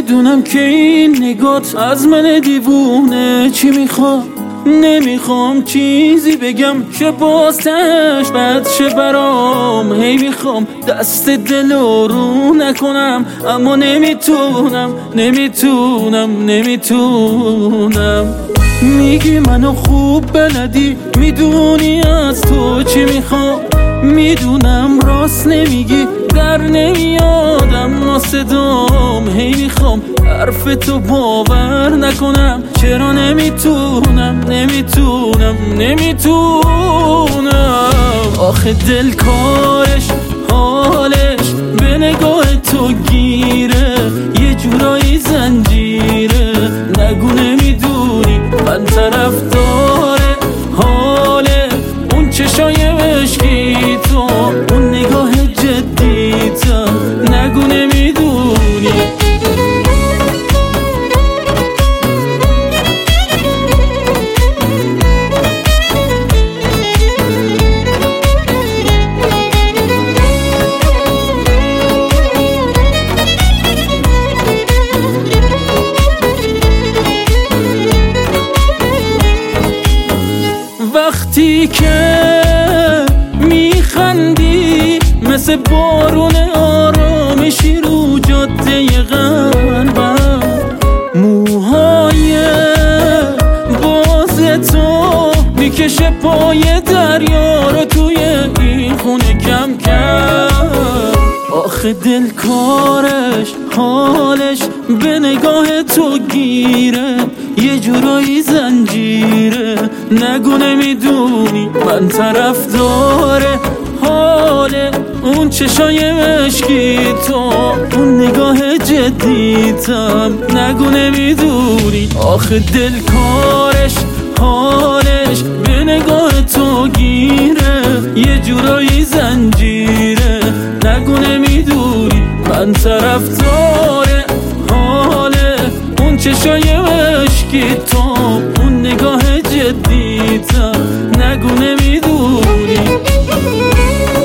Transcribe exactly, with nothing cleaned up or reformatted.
میدونم که این نگات از من دیوونه چی میخوام. نمیخوام چیزی بگم که بازتش بد شه برام. هی میخوام دست دل رو نکنم، اما نمیتونم نمیتونم نمیتونم. میگی منو خوب بلدی، میدونی از تو چی میخوام. میدونم راست نمیگی، در نمیادم ما صدام. هی میخوام حرف تو باور نکنم، چرا نمیتونم نمیتونم نمیتونم. آخه دل کارش حالش به نگاه تو گیره، یه جورایی زنجیره. نگو نمیدونی من طرفدار حاله اون چشای مشکی تو، اون نگاه جدی تو. نگو نمیدونی. وقتی که میخندی مثل بارون آرامشی رو جاده قلبم. موهای باز تو میکشه پای دریا رو توی این خونه کم کم. آخه دل کارش حالش به نگاه تو گیره، یه جورایی زنجیره. نگو نمیدونی من طرفدار حاله اون چشای مشکی تو، اون نگاه جدیتم. نگو نمیدونی. آخه دل کارش حالش به نگاه تو گیره، یه جورایی زنجیره. نگو نمیدونی من طرفدار حاله اون چشای مشکی تو، اون نگاه جدیتم. نگو نمیدونی.